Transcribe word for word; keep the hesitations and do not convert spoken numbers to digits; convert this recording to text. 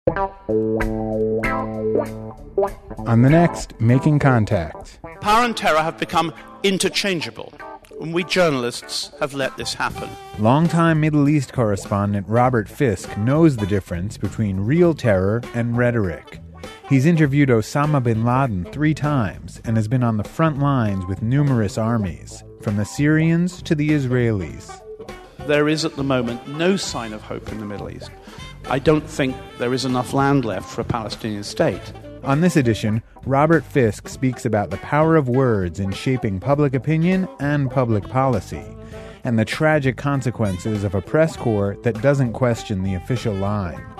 On the next, Making Contact. Power and terror have become interchangeable, and we journalists have let this happen. Longtime Middle East correspondent Robert Fisk knows the difference between real terror and rhetoric. He's interviewed Osama bin Laden three times and has been on the front lines with numerous armies, from the Syrians to the Israelis. There is at the moment no sign of hope in the Middle East. I don't think there is enough land left for a Palestinian state. On this edition, Robert Fisk speaks about the power of words in shaping public opinion and public policy, and the tragic consequences of a press corps that doesn't question the official line.